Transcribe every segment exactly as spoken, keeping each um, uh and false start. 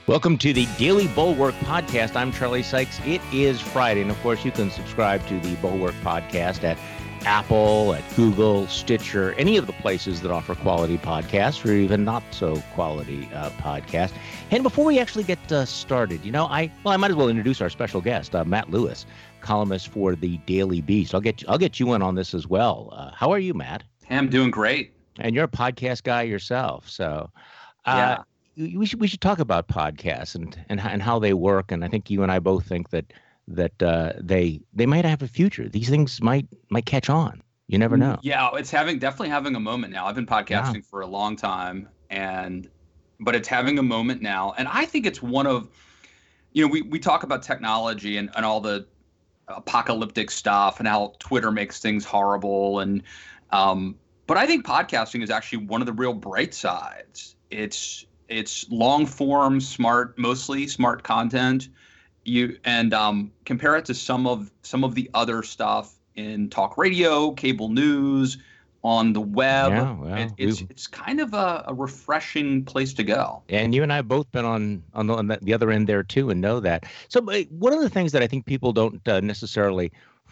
Welcome to the Daily Bulwark Podcast. I'm Charlie Sykes. It is Friday, and of course, you can subscribe to the Bulwark Podcast at Apple, at Google, Stitcher, any of the places that offer quality podcasts, or even not so quality uh, podcasts. And before we actually get uh, started, you know, I well, I might as well introduce our special guest, uh, Matt Lewis, columnist for the Daily Beast. I'll get I'll get you in on this as well. Uh, how are you, Matt? I'm doing great. And you're a podcast guy yourself, so uh, yeah. We should we should talk about podcasts and and and how they work. And I think you and I both think that that uh, they they might have a future. These things might might catch on. You never know. Yeah, it's having definitely having a moment now. I've been podcasting yeah. for a long time, and but it's having a moment now. And I think it's one of, you know, we we talk about technology and, and all the apocalyptic stuff and how Twitter makes things horrible. And um, but I think podcasting is actually one of the real bright sides. It's It's long form, smart, mostly smart content. You and um, compare it to some of some of the other stuff in talk radio, cable news, on the web. Yeah, well, it, it's it's kind of a, a refreshing place to go. And you and I have both been on on the, on the other end there too, and know that. So one of the things that I think people don't uh, necessarily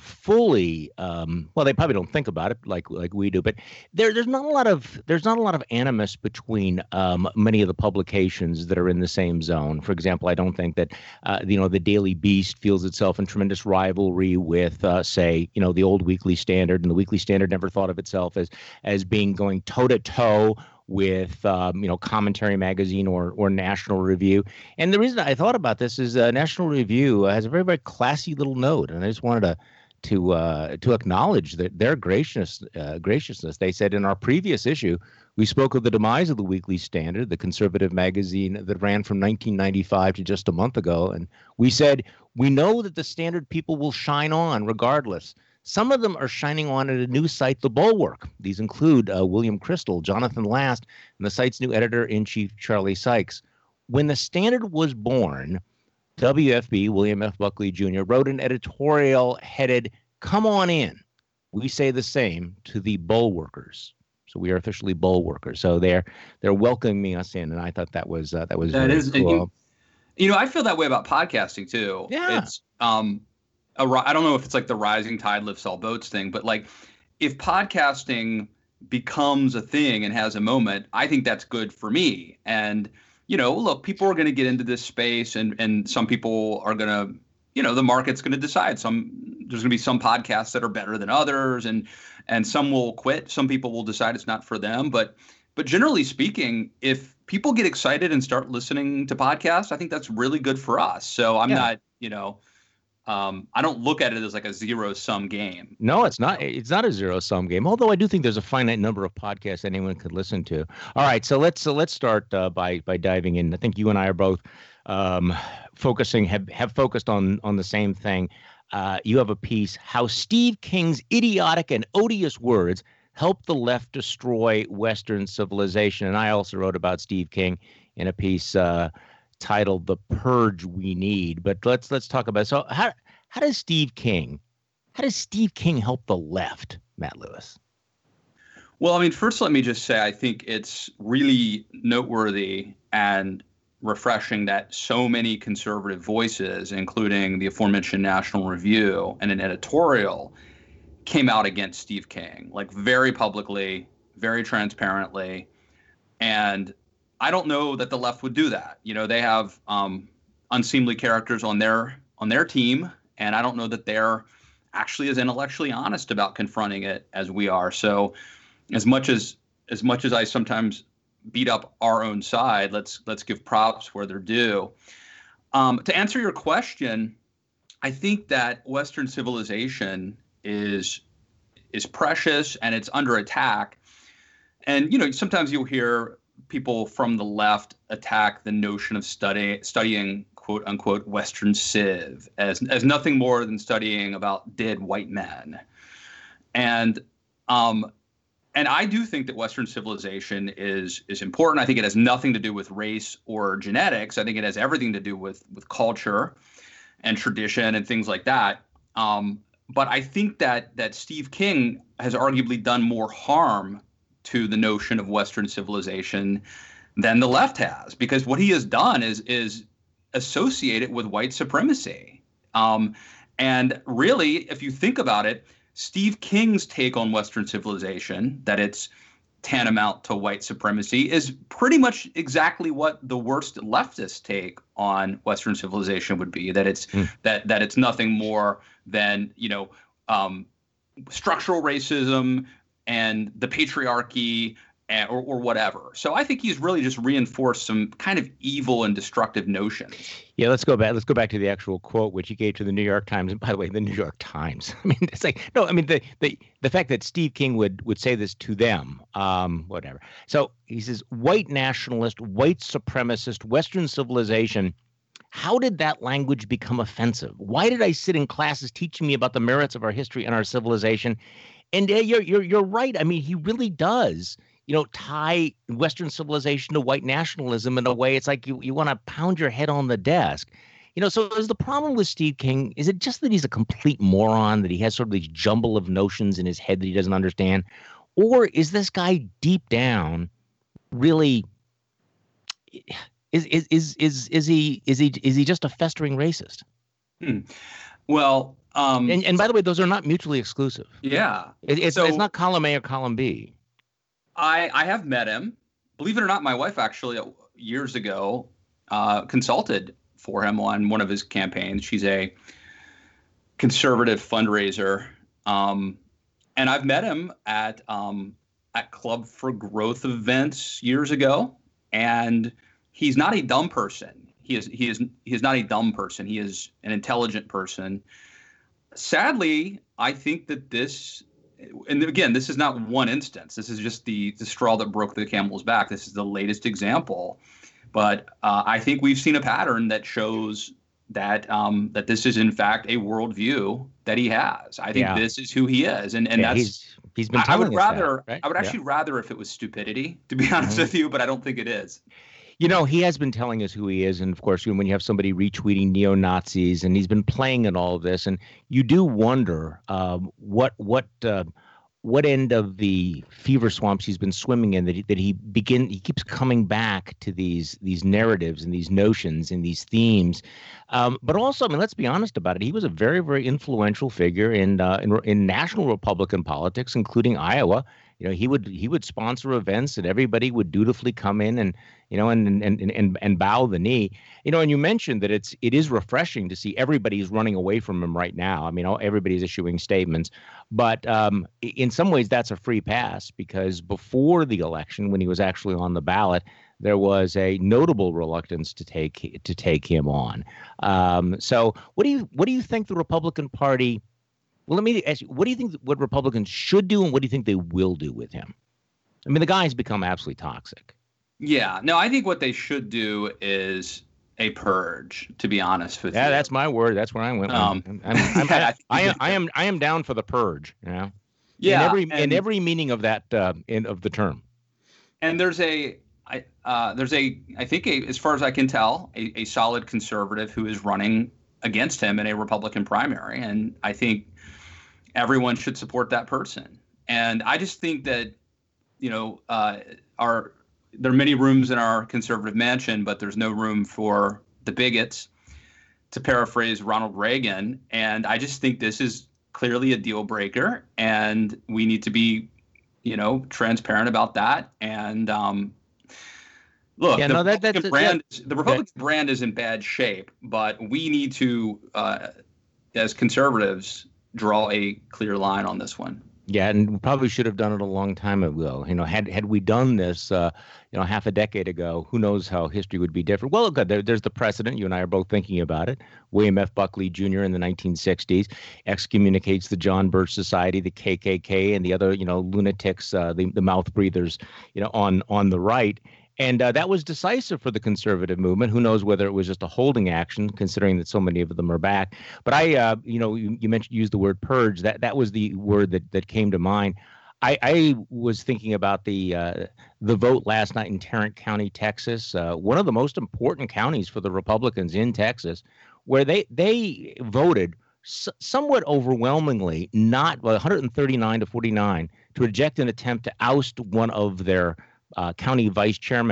fully um well they probably don't think about it like like we do, but there there's not a lot of there's not a lot of animus between um many of the publications that are in the same zone. For example, I don't think that uh you know the Daily Beast feels itself in tremendous rivalry with uh say you know the old Weekly Standard, and the Weekly Standard never thought of itself as as being going toe to toe with um, you know Commentary Magazine or or National Review. And the reason I thought about this is uh, National Review has a very very classy little note, and I just wanted to to uh, to acknowledge that their gracious uh, graciousness. They said, in our previous issue, we spoke of the demise of the Weekly Standard, the conservative magazine that ran from nineteen ninety-five to just a month ago, and we said, we know that the Standard people will shine on regardless. Some of them are shining on at a new site, The Bulwark. These include uh, William Crystal, Jonathan Last, and the site's new editor-in-chief, Charlie Sykes. When the Standard was born, W F B, William F. Buckley Junior, wrote an editorial headed, "Come on in. We say the same to the Bulwarkers." So we are officially Bulwarkers. So they're they're welcoming us in, and I thought that was uh, that was that very is, cool. You, you know, I feel that way about podcasting too. Yeah. It's um, a, I don't know if it's like the rising tide lifts all boats thing, but like if podcasting becomes a thing and has a moment, I think that's good for me. And you know, look, people are going to get into this space, and, and some people are going to, you know, the market's going to decide. Some there's going to be some podcasts that are better than others, and and some will quit. Some people will decide it's not for them. But but generally speaking, if people get excited and start listening to podcasts, I think that's really good for us. So I'm yeah. not, you know, um, I don't look at it as like a zero sum game. No, it's not. It's not a zero sum game. Although I do think there's a finite number of podcasts anyone could listen to. All right, so let's so let's start uh, by by diving in. I think you and I are both um, focusing have have focused on on the same thing. Uh, you have a piece, "How Steve King's Idiotic and Odious Words Helped the Left Destroy Western Civilization," and I also wrote about Steve King in a piece Uh, titled "The Purge We Need." But let's let's talk about it. So how how does Steve King how does Steve King help the left, Matt Lewis? Well, I mean, first let me just say I think it's really noteworthy and refreshing that so many conservative voices, including the aforementioned National Review and an editorial, came out against Steve King, like very publicly, very transparently. And I don't know that the left would do that. You know, they have um, unseemly characters on their on their team, and I don't know that they're actually as intellectually honest about confronting it as we are. So, as much as as much as I sometimes beat up our own side, let's let's give props where they're due. Um, to answer your question, I think that Western civilization is is precious and it's under attack. And you know, sometimes you'll hear people from the left attack the notion of study, studying quote unquote Western Civ as as nothing more than studying about dead white men. And um, and I do think that Western civilization is is important. I think it has nothing to do with race or genetics. I think it has everything to do with with culture and tradition and things like that. Um, but I think that that Steve King has arguably done more harm to the notion of Western civilization than the left has, because what he has done is is associate it with white supremacy. Um, and really, if you think about it, Steve King's take on Western civilization, that it's tantamount to white supremacy, is pretty much exactly what the worst leftist take on Western civilization would be, that it's mm. that that it's nothing more than, you know, um, structural racism and the patriarchy, and, or, or whatever. So I think he's really just reinforced some kind of evil and destructive notions. Yeah, let's go back. Let's go back to the actual quote, which he gave to the New York Times. And by the way, the New York Times. I mean, it's like no. I mean, the the the fact that Steve King would would say this to them, um, whatever. So he says, white nationalist, white supremacist, Western civilization. How did that language become offensive? Why did I sit in classes teaching me about the merits of our history and our civilization? And uh, you're you're you're right. I mean, he really does, you know, tie Western civilization to white nationalism in a way. It's like you, you want to pound your head on the desk. You know, so is the problem with Steve King, is it just that he's a complete moron, that he has sort of these jumble of notions in his head that he doesn't understand? Or is this guy deep down really, is is is is, is he is he is he just a festering racist? Hmm. Well, um, and, and by the way, those are not mutually exclusive. Yeah. It, it's, so, it's not column A or column B. I, I have met him. Believe it or not, my wife actually years ago uh, consulted for him on one of his campaigns. She's a conservative fundraiser. Um, and I've met him at um, at Club for Growth events years ago. And he's not a dumb person. He is he is he is not a dumb person. He is an intelligent person. Sadly, I think that this, and again, this is not one instance. This is just the, the straw that broke the camel's back. This is the latest example. But uh, I think we've seen a pattern that shows that um, that this is, in fact, a worldview that he has. I think yeah. this is who he is. And, and yeah, that's he's, he's been I, I would rather that, right? I would actually yeah. rather if it was stupidity, to be honest mm-hmm. with you, but I don't think it is. You know, he has been telling us who he is. And of course, when you have somebody retweeting neo-Nazis, and he's been playing in all of this, and you do wonder um, what what uh, what end of the fever swamps he's been swimming in, that he, that he begin he keeps coming back to these these narratives and these notions and these themes. Um, but also, I mean, let's be honest about it. He was a very, very influential figure in uh, in, in national Republican politics, including Iowa. You know, he would he would sponsor events, and everybody would dutifully come in and, you know, and and and and bow the knee. You know, and you mentioned that it's it is refreshing to see everybody's running away from him right now. I mean, everybody's issuing statements, but um, in some ways that's a free pass, because before the election, when he was actually on the ballot, there was a notable reluctance to take to take him on. Um, so, what do you what do you think the Republican Party? Well, let me ask you, what do you think what Republicans should do, and what do you think they will do with him? I mean, the guy's become absolutely toxic. Yeah, no, I think what they should do is a purge, to be honest with yeah, you. Yeah, that's my word. That's where I went. Um, I'm, I'm, I'm, I, I, am, I am I am down for the purge, you know? Yeah. In every, and, in every meaning of that, uh, in, of the term. And there's a, I, uh, there's a, I think, a, as far as I can tell, a, a solid conservative who is running against him in a Republican primary. And I think everyone should support that person. And I just think that, you know, uh, our there are many rooms in our conservative mansion, but there's no room for the bigots, to paraphrase Ronald Reagan. And I just think this is clearly a deal breaker, and we need to be, you know, transparent about that. And um, look, yeah, the, no, that, Republican brand, yeah. the Republican yeah. brand is in bad shape, but we need to, uh, as conservatives, draw a clear line on this one. Yeah, and we probably should have done it a long time ago. You know, had had we done this, uh, you know, half a decade ago, who knows how history would be different. Well, good. There, there's the precedent. You and I are both thinking about it. William F. Buckley Junior in the nineteen sixties excommunicates the John Birch Society, the K K K, and the other, you know, lunatics, uh, the the mouth breathers, you know, on on the right. And uh, that was decisive for the conservative movement. Who knows whether it was just a holding action, considering that so many of them are back. But I, uh, you know, you, you mentioned used the word purge. That that was the word that that came to mind. I, I was thinking about the uh, the vote last night in Tarrant County, Texas, uh, one of the most important counties for the Republicans in Texas, where they they voted s- somewhat overwhelmingly, not well, one hundred thirty-nine to forty-nine, to reject an attempt to oust one of their Uh, county vice chairman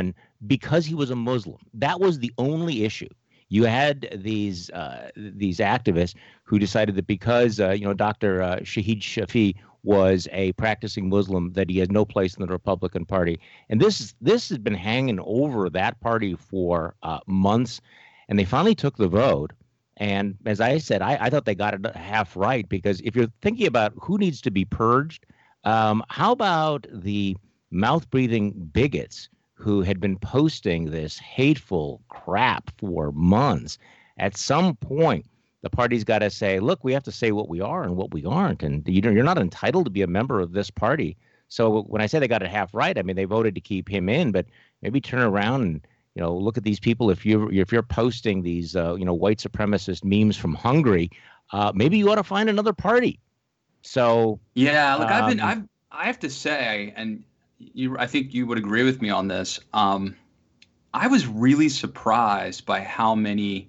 because he was a Muslim. That was the only issue. You had these uh, these activists who decided that because uh, you know Doctor Uh, Shahid Shafi was a practicing Muslim, that he has no place in the Republican Party. And this this has been hanging over that party for uh, months, and they finally took the vote. And as I said, I, I thought they got it half right, because if you're thinking about who needs to be purged, um, how about the mouth-breathing bigots who had been posting this hateful crap for months? At some point, the party's got to say, look, we have to say what we are and what we aren't. And you know, you're not entitled to be a member of this party. So when I say they got it half right, I mean, they voted to keep him in, but maybe turn around and, you know, look at these people. If you're, if you're posting these, uh, you know, white supremacist memes from Hungary, uh, maybe you ought to find another party. So, yeah, look, um, I've been, I've, I have to say, and you, I think you would agree with me on this. Um, I was really surprised by how many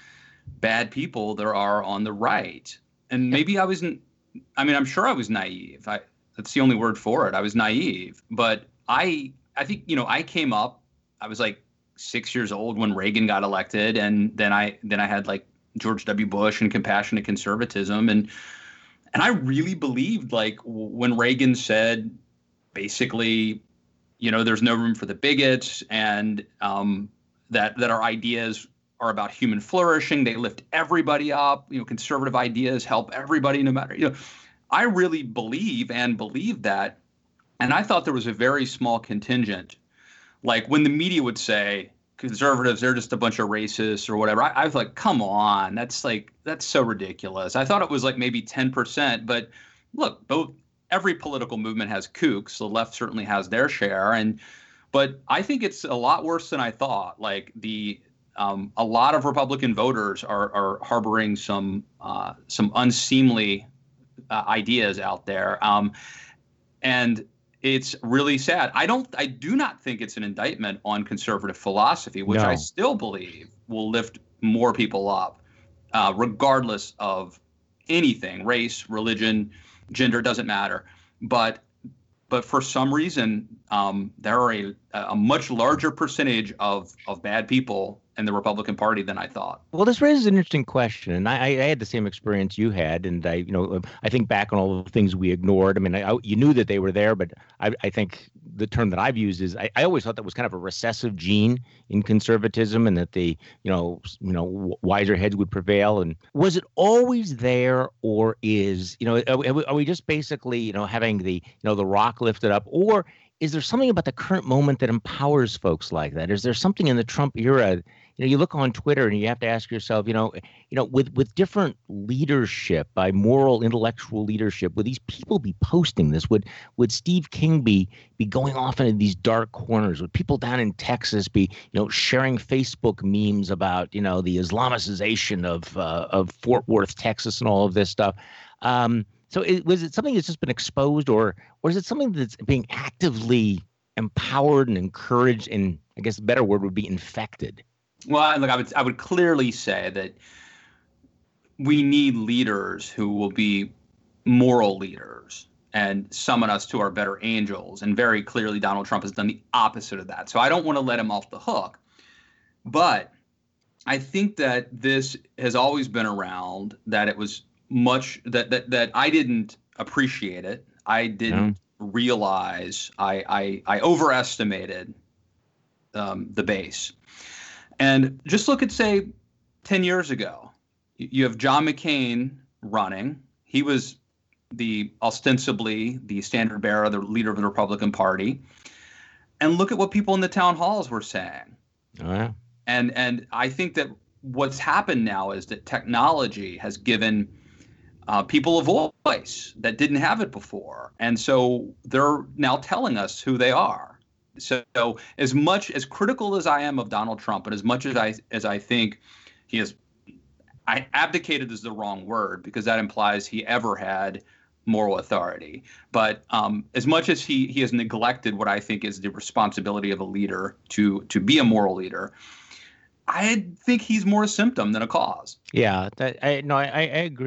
bad people there are on the right. And maybe I wasn't, I mean, I'm sure I was naive. I, that's the only word for it. I was naive, but I, I think, you know, I came up, I was like six years old when Reagan got elected. And then I, then I had like George W. Bush and compassionate conservatism. And, and I really believed, like, when Reagan said, basically, you know, there's no room for the bigots, and um, that, that our ideas are about human flourishing. They lift everybody up. You know, conservative ideas help everybody, no matter, you know, I really believe and believe that. And I thought there was a very small contingent, like when the media would say conservatives, they're just a bunch of racists or whatever. I, I was like, come on, that's like, that's so ridiculous. I thought it was like maybe ten percent, but look, both, every political movement has kooks. The left certainly has their share. And, but I think it's a lot worse than I thought. Like the, um, a lot of Republican voters are, are harboring some, uh, some unseemly uh, ideas out there. Um, and it's really sad. I don't, I do not think it's an indictment on conservative philosophy, which No. I still believe will lift more people up, uh, regardless of anything, race, religion, gender, doesn't matter. But but for some reason, um, there are a, a much larger percentage of, of bad people in the Republican Party than I thought. Well, this raises an interesting question, and I, I had the same experience you had, and I, you know, I think back on all the things we ignored. I mean, I, you knew that they were there, but I, I think the term that I've used is I, I always thought that was kind of a recessive gene in conservatism, and that the, you know, you know, wiser heads would prevail. And was it always there, or is, you know, are we, are we just basically, you know, having the, you know, the rock lifted up, or is there something about the current moment that empowers folks like that? Is there something in the Trump era? You know, you look on Twitter and you have to ask yourself, you know, you know, with with different leadership, by moral, intellectual leadership, would these people be posting this? Would would Steve King be be going off into these dark corners? Would people down in Texas be, you know, sharing Facebook memes about, you know, the Islamicization of uh, of Fort Worth, Texas, and all of this stuff? Um, so, it, was it something that's just been exposed, or or is it something that's being actively empowered and encouraged, and I guess the better word would be infected? Well, look, I would I would clearly say that we need leaders who will be moral leaders and summon us to our better angels. And very clearly, Donald Trump has done the opposite of that. So I don't want to let him off the hook. But I think that this has always been around, that it was much that that, that I didn't appreciate it. I didn't no. realize I, I, I overestimated um, the base. And just look at, say, ten years ago, you have John McCain running. He was the ostensibly the standard bearer, the leader of the Republican Party. And look at what people in the town halls were saying. Oh, yeah. And and I think that what's happened now is that technology has given uh, people a voice that didn't have it before. And so they're now telling us who they are. So, so as much as critical as I am of Donald Trump, and as much as I as I think he has, I abdicated is the wrong word, because that implies he ever had moral authority. But um, as much as he he has neglected what I think is the responsibility of a leader to to be a moral leader, I think he's more a symptom than a cause. Yeah, that, I, no, I, I agree.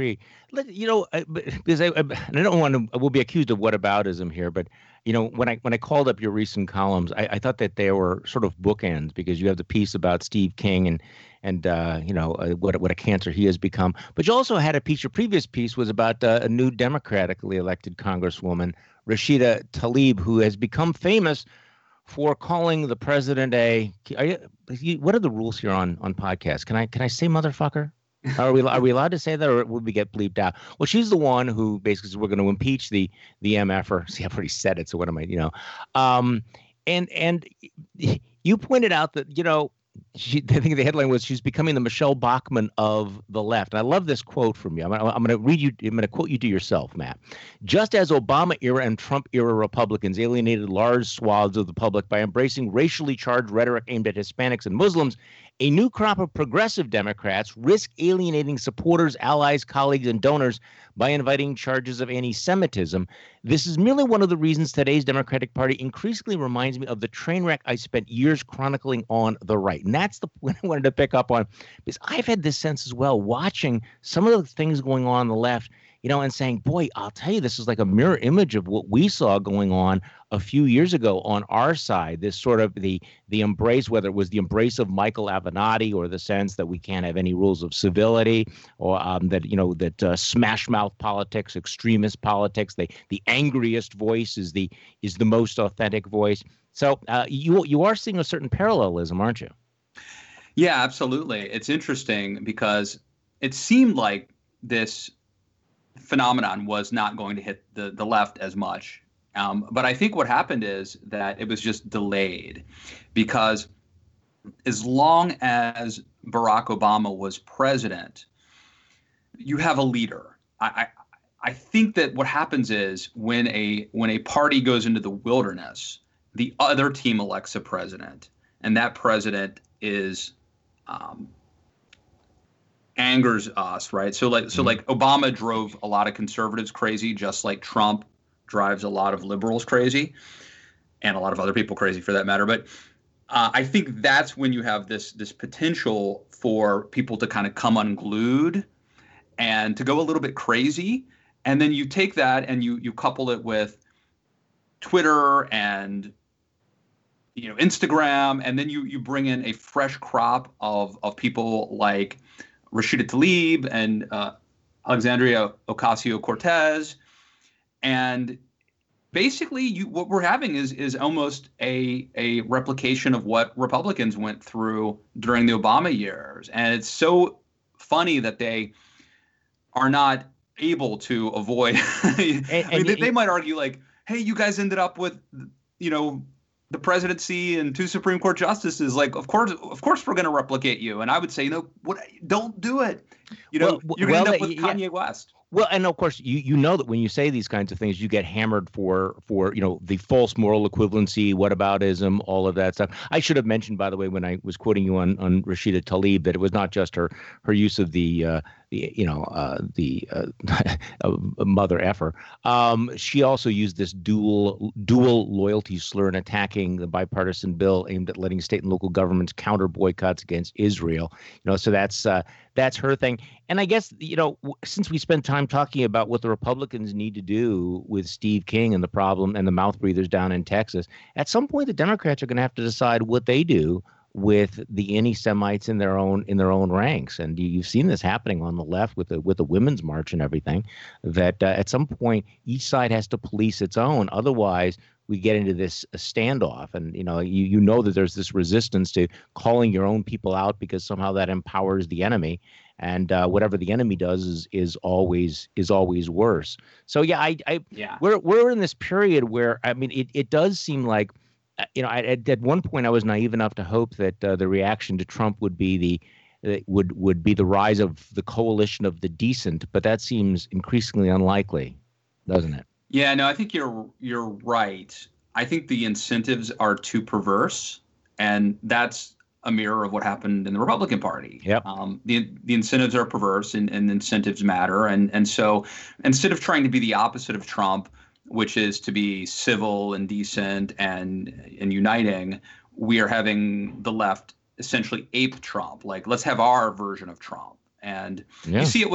Let- You know, I- but- because I, I I don't want to. I will be accused of whataboutism here, but you know, when I when I called up your recent columns, I, I thought that they were sort of bookends because you have the piece about Steve King and and uh, you know uh, what what a cancer he has become, but you also had a piece. Your previous piece was about uh, a new democratically elected Congresswoman, Rashida Tlaib, who has become famous for calling the president a. Are you, you- what are the rules here on on podcasts? Can I can I say motherfucker? Are we are we allowed to say that, or would we get bleeped out? Well, she's the one who basically said we're going to impeach the the M F er. See, I've already said it, so what am I? You know, um, and and you pointed out that you know. She, I think the headline was she's becoming the Michelle Bachmann of the left. And I love this quote from you. I'm, I'm going to read you. I'm going to quote you to yourself, Matt. Just as Obama era and Trump era Republicans alienated large swaths of the public by embracing racially charged rhetoric aimed at Hispanics and Muslims, a new crop of progressive Democrats risk alienating supporters, allies, colleagues, and donors by inviting charges of anti-Semitism. This is merely one of the reasons today's Democratic Party increasingly reminds me of the train wreck I spent years chronicling on the right. And that's the point I wanted to pick up on, because I've had this sense as well, watching some of the things going on on the left, you know, and saying, boy, I'll tell you, this is like a mirror image of what we saw going on a few years ago on our side. This sort of the the embrace, whether it was the embrace of Michael Avenatti or the sense that we can't have any rules of civility, or um, that, you know, that uh, smash mouth politics, extremist politics, the the angriest voice is the is the most authentic voice. So uh, you you are seeing a certain parallelism, aren't you? Yeah, absolutely. It's interesting because it seemed like this phenomenon was not going to hit the, the left as much. Um, but I think what happened is that it was just delayed, because as long as Barack Obama was president, you have a leader. I, I, I think that what happens is when a when a party goes into the wilderness, the other team elects a president, and that president is um, angers us, right? So like so like Obama drove a lot of conservatives crazy, just like Trump drives a lot of liberals crazy, and a lot of other people crazy for that matter. But uh, I think that's when you have this this potential for people to kind of come unglued and to go a little bit crazy. And then you take that and you you couple it with Twitter and you know Instagram, and then you you bring in a fresh crop of of people like Rashida Tlaib and uh, Alexandria Ocasio-Cortez, and basically, you what we're having is is almost a a replication of what Republicans went through during the Obama years, and it's so funny that they are not able to avoid. I And, mean, and they, y- they might argue like, "Hey, you guys ended up with, you know." the presidency and two Supreme Court justices, like, of course, of course, we're going to replicate you. And I would say, no, what? Don't do it. You know, well, you're going to well, end up with yeah. Kanye West. Well, and of course, you you know that when you say these kinds of things, you get hammered for for you know the false moral equivalency, whataboutism, all of that stuff. I should have mentioned, by the way, when I was quoting you on on Rashida Tlaib, that it was not just her her use of the uh, the you know uh, the uh, mother effer. Um, she also used this dual dual loyalty slur in attacking the bipartisan bill aimed at letting state and local governments counter boycotts against Israel. You know, so that's uh, that's her thing. And I guess, you know, since we spent time talking about what the Republicans need to do with Steve King and the problem and the mouth breathers down in Texas, at some point the Democrats are going to have to decide what they do with the anti-Semites in their own in their own ranks. And you, you've seen this happening on the left with the with the women's march and everything. That uh, at some point each side has to police its own. Otherwise, we get into this uh, standoff, and you know you you know that there's this resistance to calling your own people out because somehow that empowers the enemy, and uh, whatever the enemy does is is always is always worse. So yeah, I I Yeah. we're we're in this period where I mean it it does seem like uh, you know I, at, at one point I was naive enough to hope that uh, the reaction to Trump would be the uh, would would be the rise of the coalition of the decent, but that seems increasingly unlikely, doesn't it? Yeah, no, I think you're you're right. I think the incentives are too perverse, and that's a mirror of what happened in the Republican Party. Yep. Um, the the incentives are perverse, and, and incentives matter, and and so instead of trying to be the opposite of Trump, which is to be civil and decent and and uniting, we are having the left essentially ape Trump. Like, let's have our version of Trump, and Yeah. you see it with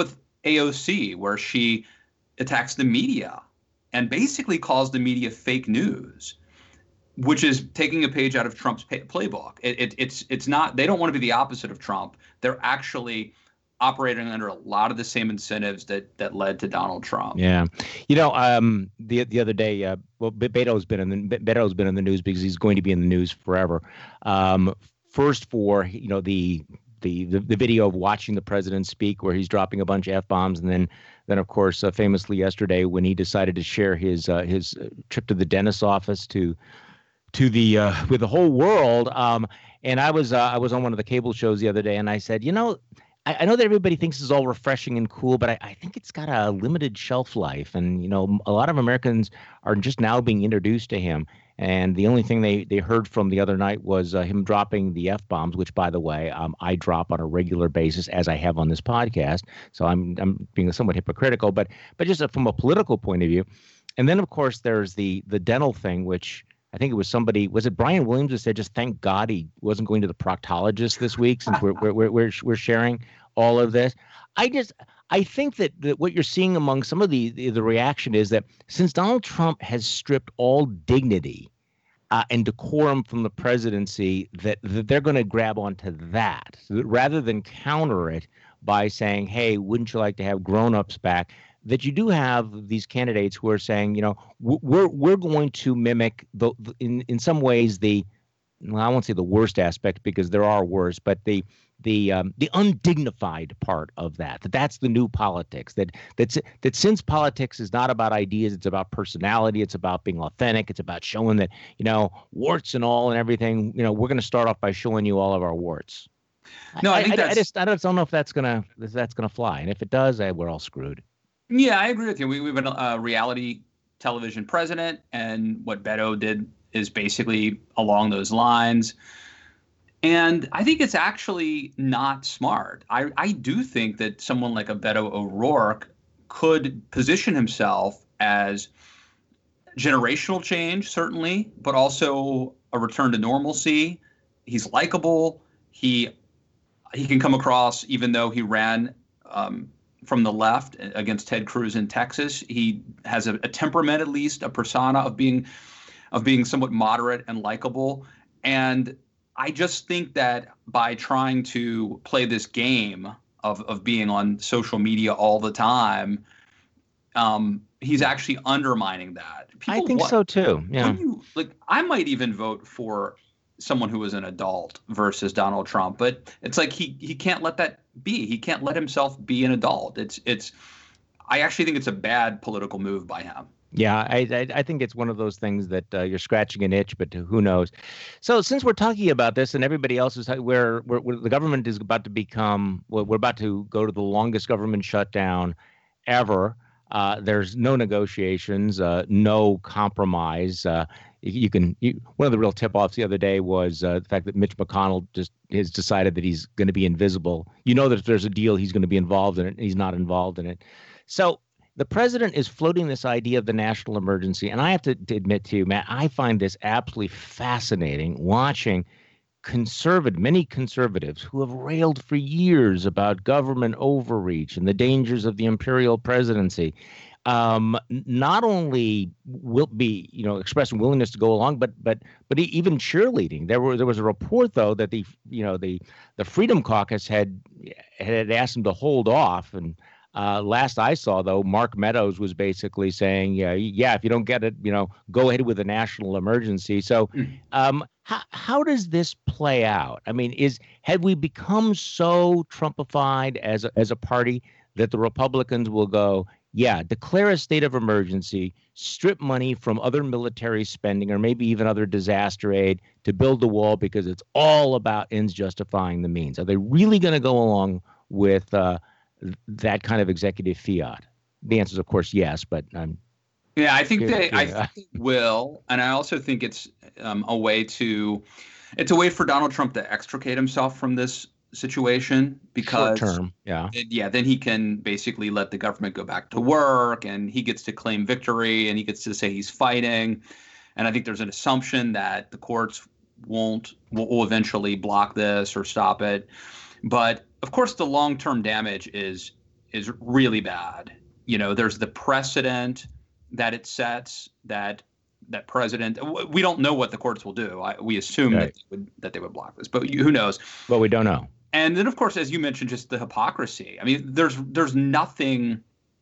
A O C, where she attacks the media and basically calls the media fake news, which is taking a page out of Trump's pay- playbook. It, it, it's it's not. They don't want to be the opposite of Trump. They're actually operating under a lot of the same incentives that that led to Donald Trump. Yeah, you know, um, the the other day, uh, well, Beto's been in the Beto's been in the news because he's going to be in the news forever. Um, first for you know the. The, the, the video of watching the president speak where he's dropping a bunch of F-bombs. And then, then of course, uh, famously yesterday when he decided to share his uh, his trip to the dentist's office to to the uh, with the whole world. Um, and I was uh, I was on one of the cable shows the other day, and I said, you know, I, I know that everybody thinks it's all refreshing and cool, but I, I think it's got a limited shelf life. And, you know, a lot of Americans are just now being introduced to him. And the only thing they, they heard from the other night was uh, him dropping the F-bombs, which, by the way, um, I drop on a regular basis, as I have on this podcast. So I'm I'm being somewhat hypocritical, but but just from a political point of view. And then, of course, there's the the dental thing, which I think it was somebody, was it Brian Williams who said, just thank God he wasn't going to the proctologist this week since we're we're we're we're sharing all of this. I just I think that, that what you're seeing among some of the, the the reaction is that since Donald Trump has stripped all dignity uh, and decorum from the presidency, that, that they're going to grab onto that rather than counter it by saying, hey, wouldn't you like to have grown-ups back? That you do have these candidates who are saying, you know, we're we're going to mimic the in in some ways the, well, I won't say the worst aspect because there are worse, but the the um, the undignified part of that. That that's the new politics. That that's that since politics is not about ideas, it's about personality. It's about being authentic. It's about showing that, you know, warts and all and everything. You know, we're going to start off by showing you all of our warts. No, I, I think I, that's, I just I don't know if that's gonna if that's gonna fly, and if it does, I, we're all screwed. Yeah, I agree with you. We, we've been a reality television president, and what Beto did is basically along those lines. And I think it's actually not smart. I, I do think that someone like a Beto O'Rourke could position himself as generational change, certainly, but also a return to normalcy. He's likable. He he can come across, even though he ran um, from the left against Ted Cruz in Texas, he has a, a temperament, at least a persona of being of being somewhat moderate and likable. And I just think that by trying to play this game of of being on social media all the time, um, he's actually undermining that. People, I think what, so too. Yeah. You, like, I might even vote for someone who is an adult versus Donald Trump, but it's like he he can't let that be. He can't let himself be an adult. It's it's. I actually think it's a bad political move by him. Yeah, I, I I think it's one of those things that uh, you're scratching an itch, but who knows? So since we're talking about this and everybody else is where, where, where the government is about to become, well, we're about to go to the longest government shutdown ever. Uh, there's no negotiations, uh, no compromise. Uh, you can. You, one of the real tip-offs the other day was uh, the fact that Mitch McConnell just has decided that he's going to be invisible. You know that if there's a deal, he's going to be involved in it. And he's not involved in it. So the president is floating this idea of the national emergency. And I have to, to admit to you, Matt, I find this absolutely fascinating watching conservative, many conservatives who have railed for years about government overreach and the dangers of the imperial presidency, um, not only will be, you know, expressing willingness to go along, but but but even cheerleading. There were there was a report though that the you know the the Freedom Caucus had had asked them to hold off. And Uh, last I saw, though, Mark Meadows was basically saying, yeah, yeah, if you don't get it, you know, go ahead with a national emergency. So um, how, how does this play out? I mean, is had we become so Trumpified as a, as a party that the Republicans will go, yeah, declare a state of emergency, strip money from other military spending or maybe even other disaster aid to build the wall because it's all about ends justifying the means? Are they really going to go along with uh, that kind of executive fiat? The answer is, of course, yes, but I'm. Yeah, I think they, I think they will, and I also think it's um, a way to, it's a way for Donald Trump to extricate himself from this situation because, short term, yeah, it, yeah, then he can basically let the government go back to work, and he gets to claim victory, and he gets to say he's fighting, and I think there's an assumption that the courts won't will, will eventually block this or stop it, but of course, the long-term damage is is really bad. You know, there's the precedent that it sets that that president. We don't know what the courts will do. I, we assume Right. that they would that they would block this, but who knows? But we don't know. And then, of course, as you mentioned, just the hypocrisy. I mean, there's there's nothing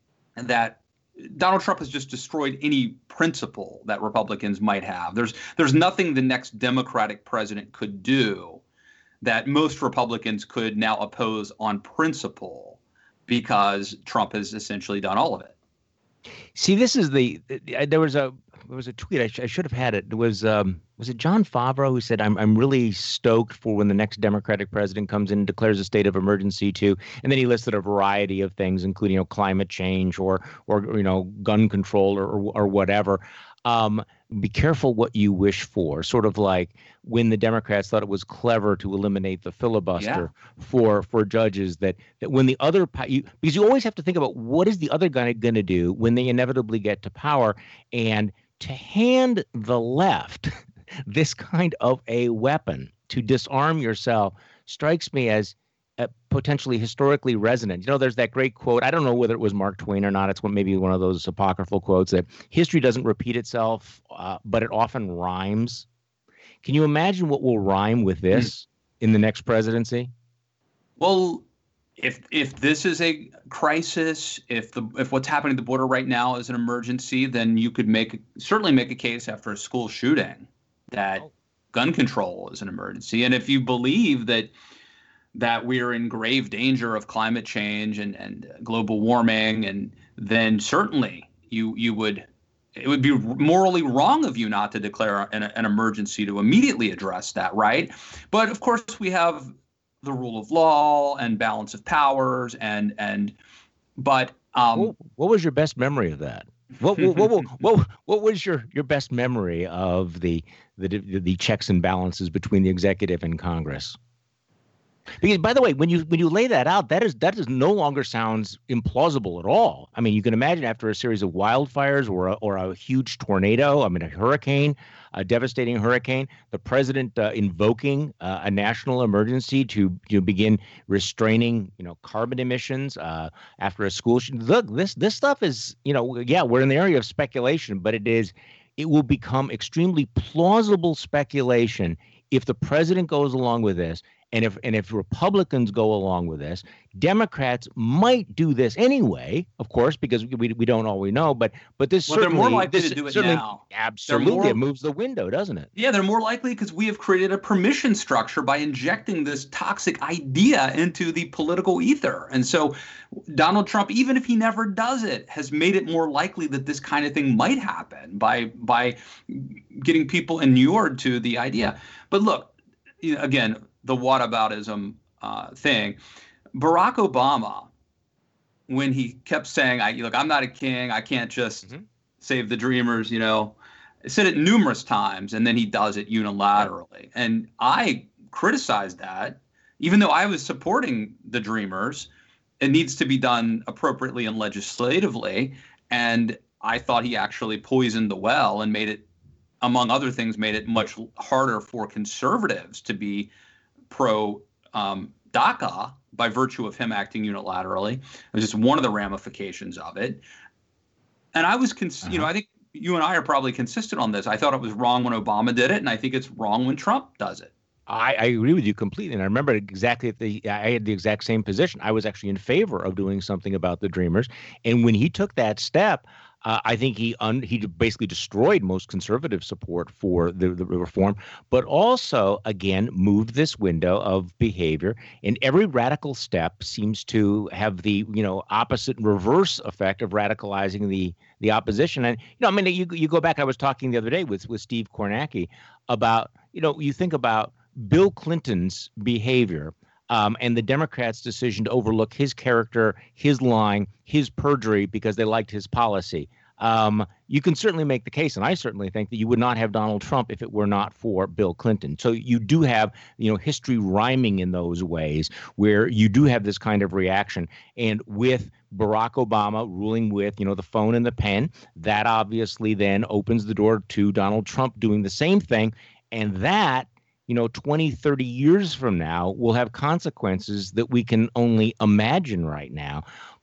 that Donald Trump has just destroyed any principle that Republicans might have. There's there's nothing the next Democratic president could do that most Republicans could now oppose on principle, because Trump has essentially done all of it. See, this is the, there was a there was a tweet, I, sh- I should have had it. It was um was it John Favreau who said, I'm I'm really stoked for when the next Democratic president comes in and declares a state of emergency too. And then he listed a variety of things, including, you know, climate change or or you know, gun control or or, or whatever. Um, be careful what you wish for. Sort of like when the Democrats thought it was clever to eliminate the filibuster Yeah. for for judges, that that when the other you, because you always have to think about what is the other guy going to do when they inevitably get to power, and to hand the left this kind of a weapon to disarm yourself strikes me as uh, potentially historically resonant. You know, there's that great quote. I don't know whether it was Mark Twain or not. It's one, maybe one of those apocryphal quotes that history doesn't repeat itself, uh, but it often rhymes. Can you imagine what will rhyme with this in the next presidency? Well, if if this is a crisis, if the if what's happening at the border right now is an emergency, then you could make certainly make a case after a school shooting that Oh. gun control is an emergency. And if you believe that that we're in grave danger of climate change and, and global warming, and then certainly you you would it would be morally wrong of you not to declare an, an emergency to immediately address that, right? But of course, we have the rule of law and balance of powers, and and but um, What, what was your best memory of that? What what what, what, what, what was your, your best memory of the, the the checks and balances between the executive and Congress? Because, by the way, when you when you lay that out, that is that is no longer sounds implausible at all. I mean, you can imagine after a series of wildfires or a, or a huge tornado, I mean, a hurricane, a devastating hurricane, the president uh, invoking uh, a national emergency to to begin restraining, you know, carbon emissions uh, after a school shooting. Look, this this stuff is, you know, yeah, we're in the area of speculation, but it is it will become extremely plausible speculation if the president goes along with this. And if and if Republicans go along with this, Democrats might do this anyway, of course, because we we, we don't always know. But but this well, they're certainly more likely this to do it certainly, now. Absolutely, more, it moves the window, doesn't it? Yeah, they're more likely because we have created a permission structure by injecting this toxic idea into the political ether. And so Donald Trump, even if he never does it, has made it more likely that this kind of thing might happen by by getting people inured to the idea. But look, you know, again, the whataboutism uh, thing. Barack Obama, when he kept saying, "I look, I'm not a king. I can't just mm-hmm. save the dreamers," you know, said it numerous times, and then he does it unilaterally. And I criticized that, even though I was supporting the dreamers. It needs to be done appropriately and legislatively. And I thought he actually poisoned the well and made it, among other things, made it much harder for conservatives to be pro um, DACA by virtue of him acting unilaterally. It was just one of the ramifications of it. And I was, cons- uh-huh. you know, I think you and I are probably consistent on this. I thought it was wrong when Obama did it, and I think it's wrong when Trump does it. I, I agree with you completely. And I remember exactly at the I had the exact same position. I was actually in favor of doing something about the Dreamers. And when he took that step, Uh, I think he un, he basically destroyed most conservative support for the, the reform, but also, again, moved this window of behavior. And every radical step seems to have the, you know, opposite and reverse effect of radicalizing the the opposition. And, you know, I mean, you you go back, I was talking the other day with, with Steve Kornacki about, you know, you think about Bill Clinton's behavior. Um, and the Democrats' decision to overlook his character, his lying, his perjury because they liked his policy. Um, you can certainly make the case, and I certainly think that you would not have Donald Trump if it were not for Bill Clinton. So you do have, you know, history rhyming in those ways where you do have this kind of reaction. And with Barack Obama ruling with, you know, the phone and the pen, that obviously then opens the door to Donald Trump doing the same thing. And that, you know, twenty, thirty years from now will have consequences that we can only imagine right now.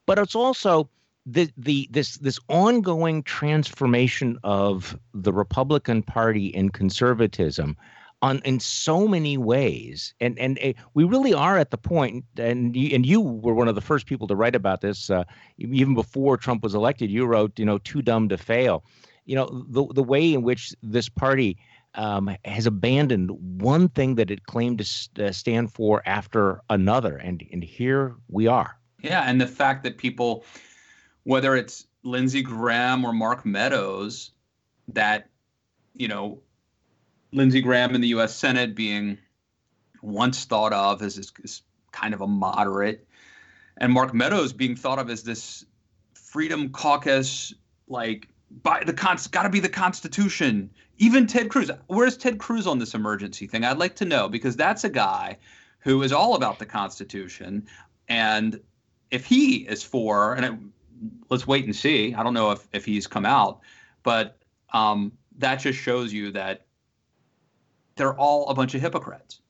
but it's also the the this this ongoing transformation of the Republican Party and conservatism on in so many ways, and and uh, we really are at the point, and you, and you were one of the first people to write about this, uh, even before Trump was elected. You wrote, you know, too dumb to fail. You know, the the way in which this party um, has abandoned one thing that it claimed to st- uh, stand for after another, and and here we are. Yeah, and the fact that people, whether it's Lindsey Graham or Mark Meadows, that, you know, Lindsey Graham in the U S Senate being once thought of as this, this kind of a moderate, and Mark Meadows being thought of as this Freedom Caucus, like, by the cons, got to be the Constitution. Even Ted Cruz. Where's Ted Cruz on this emergency thing? I'd like to know, because that's a guy who is all about the Constitution. And if he is for, and it, let's wait and see. I don't know if, if he's come out, but um, that just shows you that they're all a bunch of hypocrites.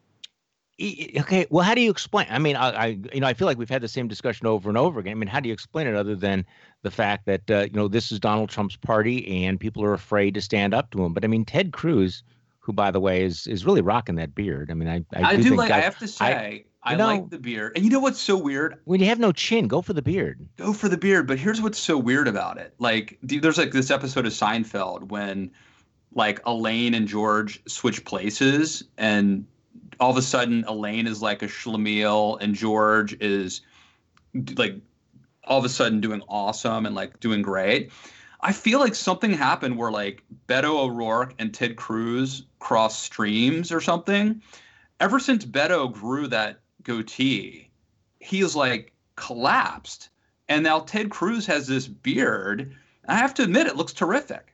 Okay, well, how do you explain? I mean, I, I, you know, I feel like we've had the same discussion over and over again. I mean, how do you explain it other than the fact that uh, you know, this is Donald Trump's party and people are afraid to stand up to him? But I mean, Ted Cruz, who, by the way, is is really rocking that beard. I mean, I I, I do, do think like. I, I have to say, I, I know, like the beard. And you know what's so weird? When you have no chin, go for the beard. Go for the beard. But here's what's so weird about it. Like, there's like this episode of Seinfeld when, like, Elaine and George switch places, and all of a sudden Elaine is like a schlemiel and George is like all of a sudden doing awesome and like doing great. I feel like something happened where like Beto O'Rourke and Ted Cruz crossed streams or something. Ever since Beto grew that goatee, he is like collapsed. And now Ted Cruz has this beard. I have to admit, it looks terrific.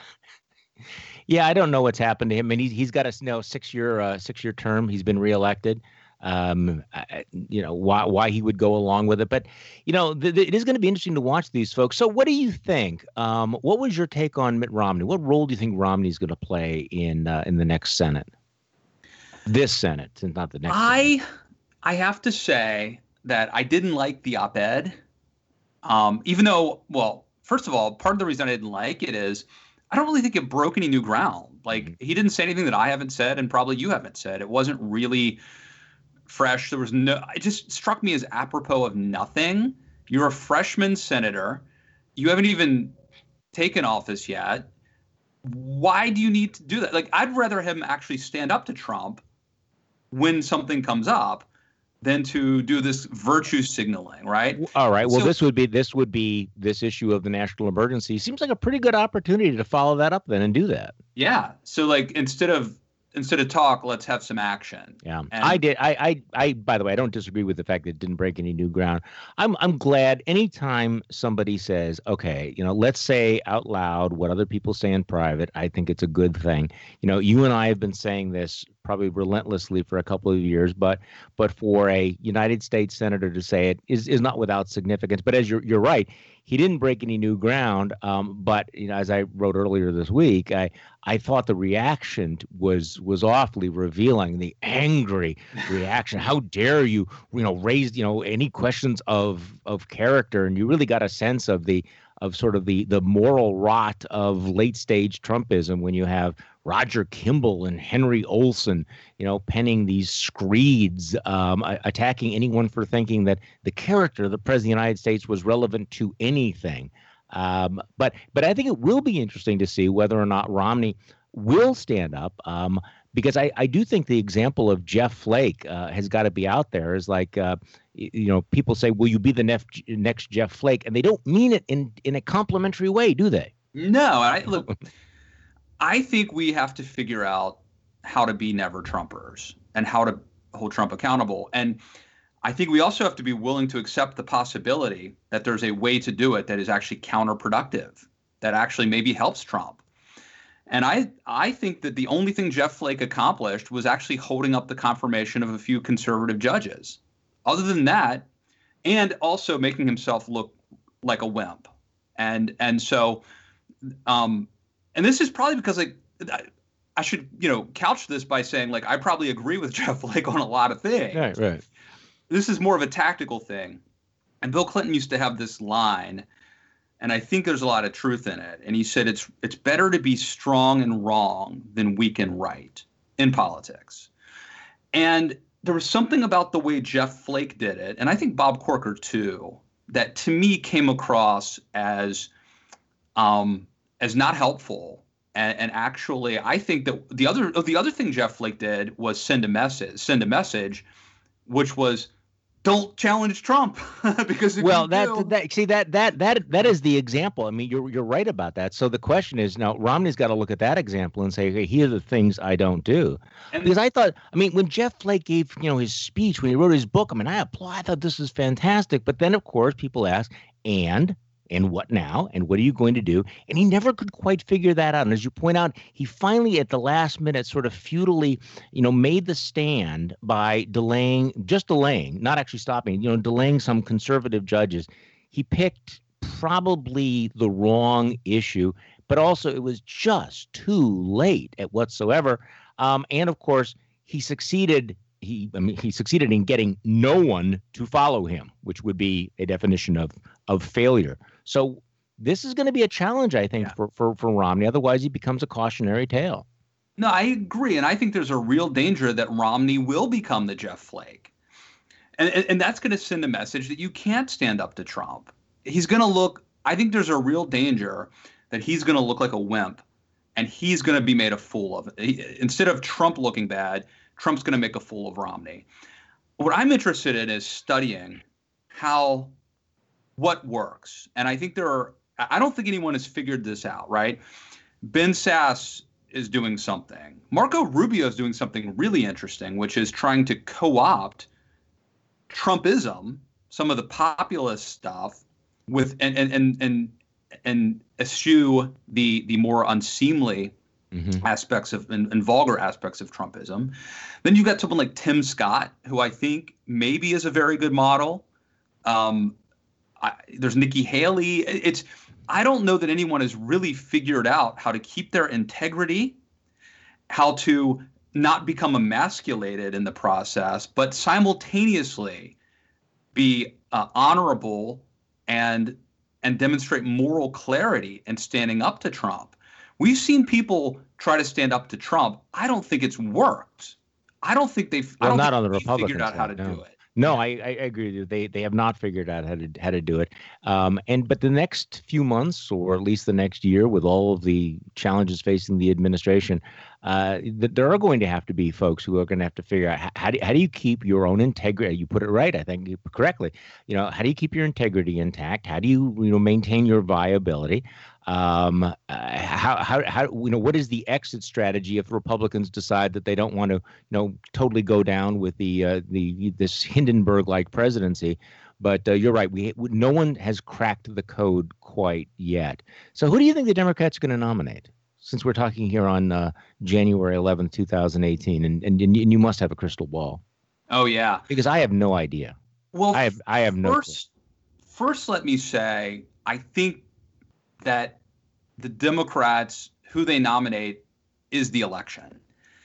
Yeah, I don't know what's happened to him. I mean, he's he's got a you know, six-year uh, six-year term. He's been reelected. Um, I, you know why why he would go along with it, but you know th- th- it is going to be interesting to watch these folks. So, what do you think? Um, what was your take on Mitt Romney? What role do you think Romney's going to play in uh, in the next Senate? This Senate, and not the next. I Senate. I have to say that I didn't like the op-ed, um, even though, well, first of all, part of the reason I didn't like it is I don't really think it broke any new ground. Like, mm-hmm. he didn't say anything that I haven't said and probably you haven't said. It wasn't really fresh. There was no, it just struck me as apropos of nothing. You're a freshman senator. You haven't even taken office yet. Why do you need to do that? Like, I'd rather him actually stand up to Trump when something comes up than to do this virtue signaling, right? All right. Well, so, this would be this would be this issue of the national emergency. Seems like a pretty good opportunity to follow that up then and do that. Yeah. So like instead of instead of talk, let's have some action. Yeah. And I did. I, I I by the way, I don't disagree with the fact that it didn't break any new ground. I'm I'm glad anytime somebody says, okay, you know, let's say out loud what other people say in private. I think it's a good thing. You know, you and I have been saying this probably relentlessly for a couple of years, but but for a United States senator to say it is is not without significance. But as you're you're right, he didn't break any new ground. Um, but you know, as I wrote earlier this week, I I thought the reaction was was awfully revealing. The angry reaction. How dare you, you know, raise you know any questions of of character? And you really got a sense of the of sort of the the moral rot of late stage Trumpism when you have Roger Kimball and Henry Olsen, you know, penning these screeds, um, attacking anyone for thinking that the character of the president of the United States was relevant to anything. Um, but but I think it will be interesting to see whether or not Romney will stand up, um, because I, I do think the example of Jeff Flake uh, has got to be out there. Is like, uh, you know, people say, will you be the nef- next Jeff Flake? And they don't mean it in, in a complimentary way, do they? No. I look. I think we have to figure out how to be never Trumpers and how to hold Trump accountable. And I think we also have to be willing to accept the possibility that there's a way to do it that is actually counterproductive, that actually maybe helps Trump. And I I think that the only thing Jeff Flake accomplished was actually holding up the confirmation of a few conservative judges. Other than that, and also making himself look like a wimp. And and so um and this is probably because, like, I should, you know, couch this by saying, like, I probably agree with Jeff Flake on a lot of things. Right, right. This is more of a tactical thing. And Bill Clinton used to have this line, and I think there's a lot of truth in it. And he said it's it's better to be strong and wrong than weak and right in politics. And there was something about the way Jeff Flake did it, and I think Bob Corker too, that to me came across as um, as not helpful. And, and actually, I think that the other the other thing Jeff Flake did was send a message, send a message, which was, don't challenge Trump because if well, you that do, that see that that that that is the example. I mean, you're you're right about that. So the question is now Romney's got to look at that example and say, okay, here are the things I don't do. And because I thought, I mean, when Jeff Flake gave you know his speech when he wrote his book, I mean, I applaud. I thought this is fantastic. But then of course people ask, and. And what now? And what are you going to do? And he never could quite figure that out. And as you point out, he finally at the last minute sort of futilely, you know, made the stand by delaying, just delaying, not actually stopping, you know, delaying some conservative judges. He picked probably the wrong issue, but also it was just too late at whatsoever. Um, and of course, he succeeded. He, I mean, he succeeded in getting no one to follow him, which would be a definition of of failure. So this is going to be a challenge, I think, yeah. for, for, for Romney. Otherwise, he becomes a cautionary tale. No, I agree. And I think there's a real danger that Romney will become the Jeff Flake. And, and, and that's going to send a message that you can't stand up to Trump. He's going to look, I think there's a real danger that he's going to look like a wimp and he's going to be made a fool of. He, instead of Trump looking bad, Trump's going to make a fool of Romney. What I'm interested in is studying how what works. And I think there are, I don't think anyone has figured this out, right? Ben Sasse is doing something. Marco Rubio is doing something really interesting, which is trying to co-opt Trumpism, some of the populist stuff, with and and and and, and eschew the the more unseemly mm-hmm. aspects of and, and vulgar aspects of Trumpism. Then you've got someone like Tim Scott, who I think maybe is a very good model. Um, I, there's Nikki Haley. It's I don't know that anyone has really figured out how to keep their integrity, how to not become emasculated in the process, but simultaneously be uh, honorable and and demonstrate moral clarity and standing up to Trump. We've seen people try to stand up to Trump. I don't think it's worked. I don't think they've well, I don't not think on the they've Republican figured out side, how to no. do it. No, I, I agree with you. They they have not figured out how to how to do it. Um, and but the next few months, or at least the next year, with all of the challenges facing the administration, uh, th- there are going to have to be folks who are going to have to figure out how, how do how do you keep your own integrity. You put it right, I think correctly. You know, how do you keep your integrity intact? How do you you know maintain your viability? Um, uh, how, how, how, you know, what is the exit strategy if Republicans decide that they don't want to, you know, totally go down with the, uh, the, this Hindenburg-like presidency? But uh, you're right. We, no one has cracked the code quite yet. So who do you think the Democrats are going to nominate? Since we're talking here on uh, January eleventh, twenty eighteen, and, and, and you must have a crystal ball. Oh, yeah. Because I have no idea. Well, I have, I have no first, first, let me say, I think that the Democrats, who they nominate, is the election.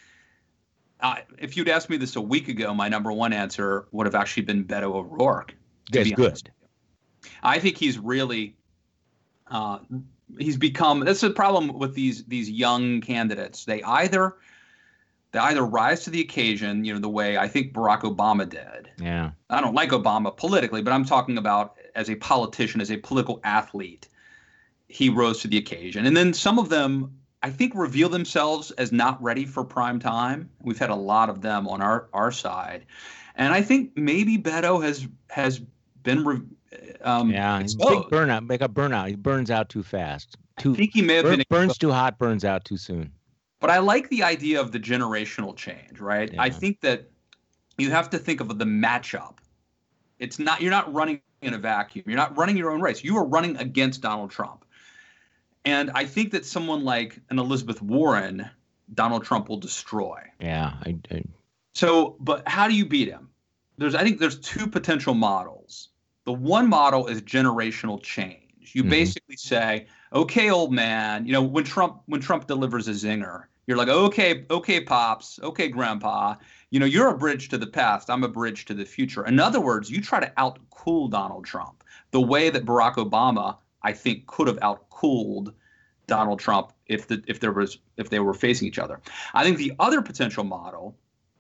Uh, if you'd asked me this a week ago, my number one answer would have actually been Beto O'Rourke. That's good. I think he's really, uh, he's become, that's the problem with these these young candidates. They either they either rise to the occasion, you know, the way I think Barack Obama did. Yeah. I don't like Obama politically, but I'm talking about as a politician, as a political athlete. He rose to the occasion. And then some of them, I think, reveal themselves as not ready for prime time. We've had a lot of them on our, our side. And I think maybe Beto has has been re, um, yeah, exposed. Big burnout, make a burnout. He burns out too fast. Too, I think he may have burn, been burns exposed. too hot, burns out too soon. But I like the idea of the generational change, right? Yeah. I think that you have to think of the matchup. It's not you're not running in a vacuum. You're not running your own race. You are running against Donald Trump. And I think that someone like an Elizabeth Warren, Donald Trump will destroy. Yeah. I, I... So, but how do you beat him? There's, I think there's two potential models. The one model is generational change. You mm-hmm. basically say, okay, old man, you know, when Trump when Trump delivers a zinger, You're like, okay, okay, pops, okay, grandpa. You know, you're a bridge to the past. I'm a bridge to the future. In other words, you try to outcool Donald Trump the way that Barack Obama, I think, could have outcooled Donald Trump if the if there was if they were facing each other. I think the other potential model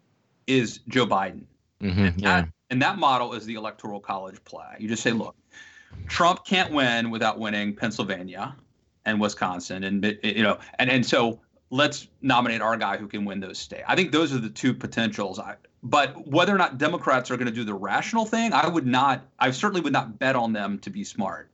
is Joe Biden. Mm-hmm, and, yeah. that, and that model is the Electoral College play. You just say, look, Trump can't win without winning Pennsylvania and Wisconsin, and you know, and and so let's nominate our guy who can win those states. I think those are the two potentials. I, but whether or not Democrats are going to do the rational thing, I would not. I certainly would not bet on them to be smart.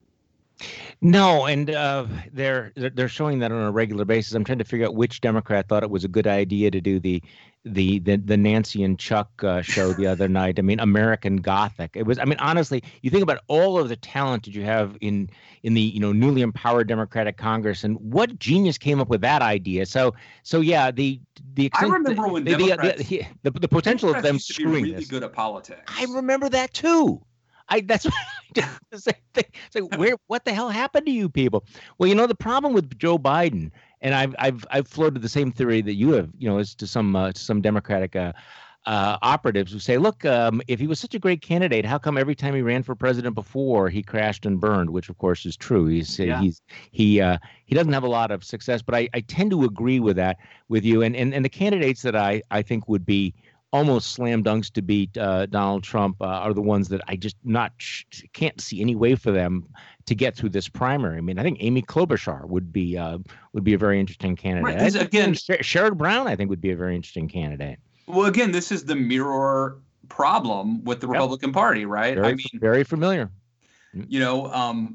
No, and uh, they're they're showing that on a regular basis. I'm trying to figure out which Democrat thought it was a good idea to do the the the, the Nancy and Chuck uh, show the other night. I mean, American Gothic. It was. I mean, honestly, you think about all of the talent that you have in in the you know newly empowered Democratic Congress, and what genius came up with that idea. So so yeah, the the extent, I remember when the, Democrats, the, the, the, the potential Democrats of them used to be screwing really this. good at politics. I remember that too. I that's what I did the same thing. It's like, where what the hell happened to you people? Well, you know, the problem with Joe Biden, and I've I've I've floated the same theory that you have, you know, as to some uh, to some Democratic uh, uh, operatives who say, look, um, if he was such a great candidate, how come every time he ran for president before he crashed and burned? Which of course is true. He's Yeah. he's he uh, he doesn't have a lot of success, but I, I tend to agree with that with you. And and and the candidates that I I think would be almost slam dunks to beat uh, Donald Trump uh, are the ones that I just not sh- can't see any way for them to get through this primary. I mean, I think Amy Klobuchar would be uh, would be a very interesting candidate. Right, this, again, Sher- Sherrod Brown, I think, would be a very interesting candidate. Well, again, this is the mirror problem with the Yep. Republican Party, right? Very, I mean, very familiar. you know, um,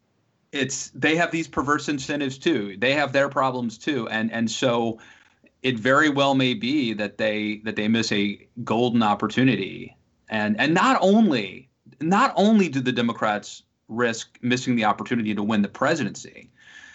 it's they have these perverse incentives too. They have their problems too, and and so. It very well may be that they that they miss a golden opportunity, and and not only not only do the Democrats risk missing the opportunity to win the presidency.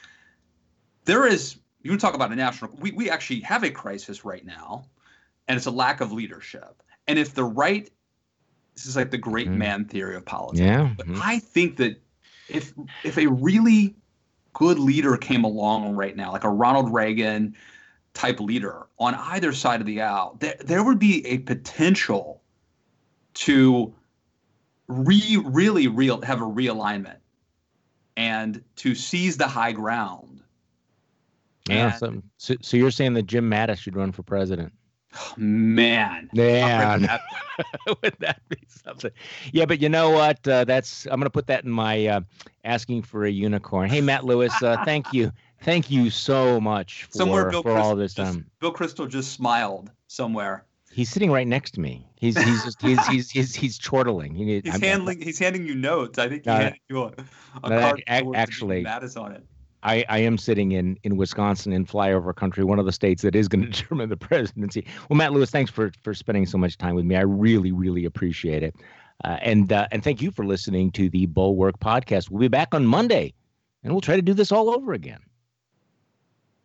There is you can talk about a national. We we actually have a crisis right now, and it's a lack of leadership. And if the right, this is like the great Mm. man theory of politics. Yeah. But Mhm. I think that if if a really good leader came along right now, like a Ronald Reagan type leader on either side of the aisle, there, there would be a potential to re, really real, have a realignment and to seize the high ground. Yeah. And, So, so, so you're saying that Jim Mattis should run for president? man. Yeah. That, Would that be something? Yeah, but you know what? Uh, that's I'm going to put that in my uh, asking for a unicorn. Hey, Matt Lewis, uh, thank you. Thank you so much for, somewhere Bill for Crystal all this just, time. Bill Crystal just smiled somewhere. He's sitting right next to me. He's he's just he's he's he's, he's chortling. He, He's I'm- handling. He's handing you notes. I think he No, handed you a, a no, card ac- with actually- Mattis on it. I, I am sitting in, in Wisconsin in flyover country, one of the states that is going to determine the presidency. Well, Matt Lewis, thanks for, for spending so much time with me. I really, really appreciate it. Uh, and uh, and thank you for listening to the Bulwark Podcast. We'll be back on Monday, and we'll try to do this all over again.